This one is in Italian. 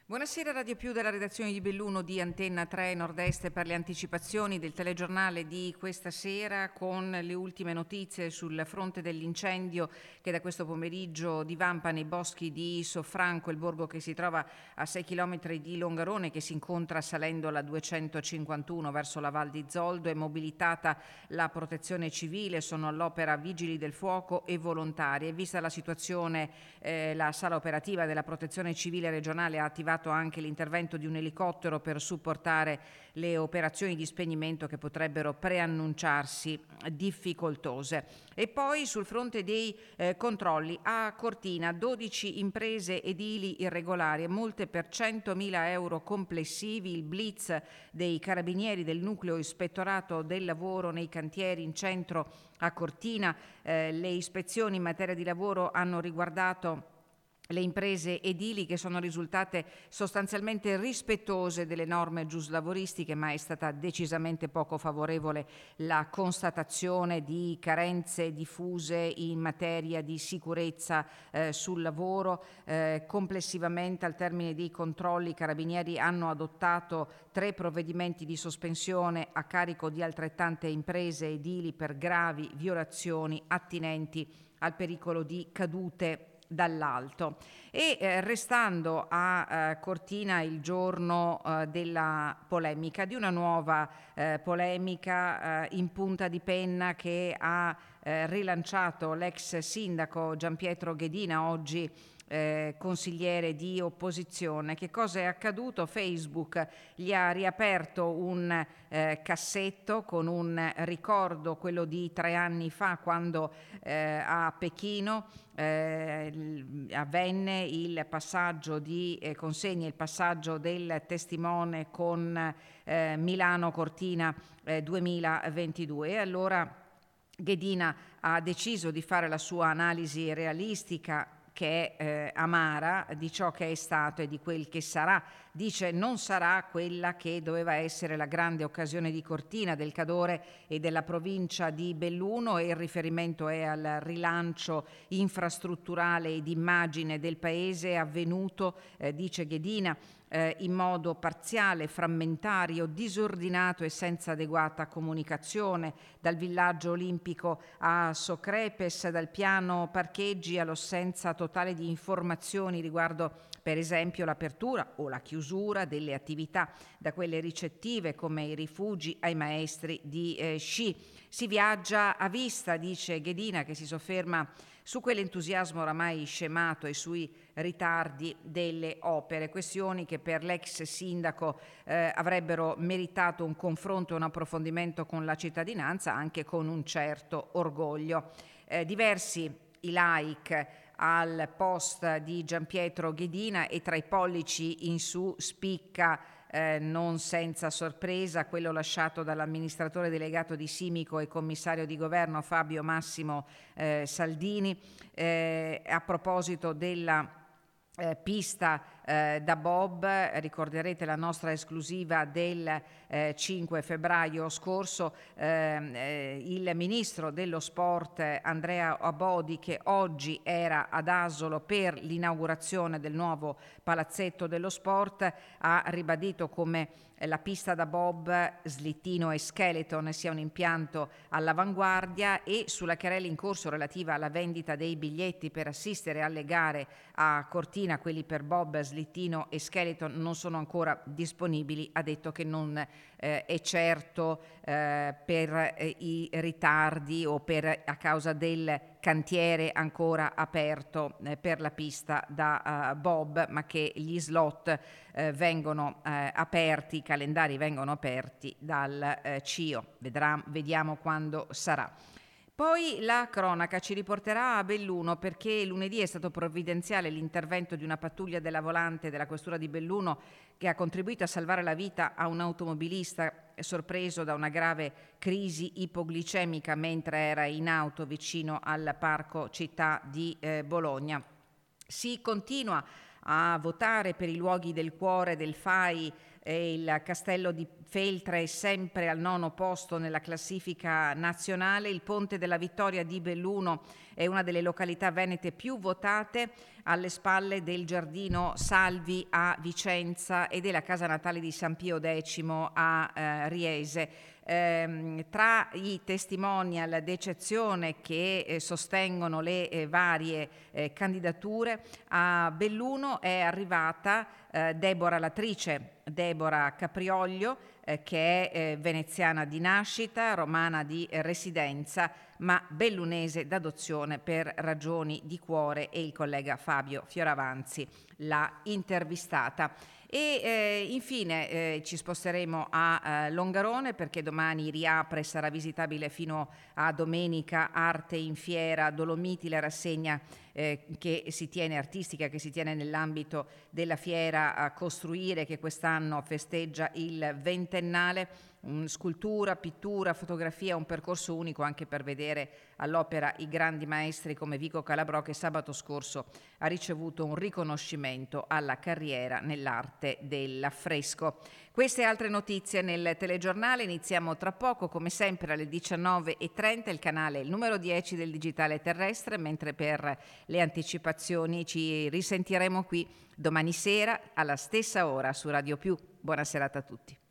Buonasera Radio Più della redazione di Belluno di Antenna 3 Nord-Est per le anticipazioni del telegiornale di questa sera con le ultime notizie sul fronte dell'incendio che da questo pomeriggio divampa nei boschi di Sofranco, il borgo che si trova a 6 km di Longarone, che si incontra salendo la 251 verso la Val di Zoldo. È mobilitata la protezione civile, sono all'opera vigili del fuoco e volontari. E vista la situazione, la sala operativa della protezione civile regionale ha attivato anche l'intervento di un elicottero per supportare le operazioni di spegnimento che potrebbero preannunciarsi difficoltose. E poi sul fronte dei controlli a Cortina, 12 imprese edili irregolari e multe per 100.000 euro complessivi. Il blitz dei carabinieri del nucleo ispettorato del lavoro nei cantieri in centro a Cortina. Le ispezioni in materia di lavoro hanno riguardato le imprese edili che sono risultate sostanzialmente rispettose delle norme giuslavoristiche, ma è stata decisamente poco favorevole la constatazione di carenze diffuse in materia di sicurezza sul lavoro. Complessivamente, al termine dei controlli, i carabinieri hanno adottato 3 provvedimenti di sospensione a carico di altrettante imprese edili per gravi violazioni attinenti al pericolo di cadute dall'alto. E restando a Cortina, il giorno della polemica, di una nuova polemica in punta di penna che ha rilanciato l'ex sindaco Gianpietro Ghedina, oggi consigliere di opposizione. Che cosa è accaduto? Facebook gli ha riaperto un cassetto con un ricordo, quello di 3 anni fa, quando a Pechino avvenne il passaggio di consegna, il passaggio del testimone con Milano Cortina 2022. E allora Ghedina ha deciso di fare la sua analisi realistica, che è amara, di ciò che è stato e di quel che sarà. Dice: non sarà quella che doveva essere la grande occasione di Cortina, del Cadore e della provincia di Belluno, e il riferimento è al rilancio infrastrutturale e d'immagine del paese avvenuto, dice Ghedina, in modo parziale, frammentario, disordinato e senza adeguata comunicazione, dal villaggio olimpico a Socrepes, dal piano parcheggi all'assenza totale di informazioni riguardo, per esempio, l'apertura o la chiusura delle attività, da quelle ricettive come i rifugi ai maestri di sci. Si viaggia a vista, dice Ghedina, che si sofferma su quell'entusiasmo oramai scemato e sui ritardi delle opere, questioni che per l'ex sindaco avrebbero meritato un confronto e un approfondimento con la cittadinanza, anche con un certo orgoglio. Diversi i like al post di Gianpietro Ghedina e tra i pollici in su spicca, non senza sorpresa, quello lasciato dall'amministratore delegato di Simico e commissario di governo Fabio Massimo Saldini, a proposito della pista da bob. Ricorderete la nostra esclusiva del 5 febbraio scorso. Il ministro dello sport Andrea Abodi, che oggi era ad Asolo per l'inaugurazione del nuovo palazzetto dello sport, ha ribadito come la pista da bob slittino e skeleton sia un impianto all'avanguardia, e sulla querela in corso relativa alla vendita dei biglietti per assistere alle gare a Cortina, quelli per bob, slittino e skeleton non sono ancora disponibili. Ha detto che non è certo per i ritardi o a causa del cantiere ancora aperto per la pista da bob, ma che gli slot vengono aperti, i calendari vengono aperti dal CIO. Vediamo quando sarà. Poi la cronaca ci riporterà a Belluno, perché lunedì è stato provvidenziale l'intervento di una pattuglia della volante della questura di Belluno, che ha contribuito a salvare la vita a un automobilista sorpreso da una grave crisi ipoglicemica mentre era in auto vicino al parco città di Bologna. Si continua a votare per i luoghi del cuore del FAI. Il castello di Feltre è sempre al 9° posto nella classifica nazionale. Il Ponte della Vittoria di Belluno è una delle località venete più votate, alle spalle del Giardino Salvi a Vicenza e della casa natale di San Pio X a Riese. Tra i testimonial d'eccezione che sostengono le varie candidature, a Belluno è arrivata Deborah Latrice, Deborah Caprioglio, che è veneziana di nascita, romana di residenza, ma bellunese d'adozione per ragioni di cuore, e il collega Fabio Fioravanzi l'ha intervistata. E infine ci sposteremo a Longarone, perché domani riapre e sarà visitabile fino a domenica Arte in Fiera Dolomiti, la rassegna che si tiene artistica, che si tiene nell'ambito della fiera a Costruire, che quest'anno festeggia il 20ennale. Scultura, pittura, fotografia, un percorso unico anche per vedere all'opera i grandi maestri come Vico Calabrò, che sabato scorso ha ricevuto un riconoscimento alla carriera nell'arte dell'affresco. Queste e altre notizie nel telegiornale. Iniziamo tra poco, come sempre alle 19:30, il canale il numero 10 del digitale terrestre, mentre per le anticipazioni ci risentiremo qui domani sera alla stessa ora su Radio Più. Buona serata a tutti.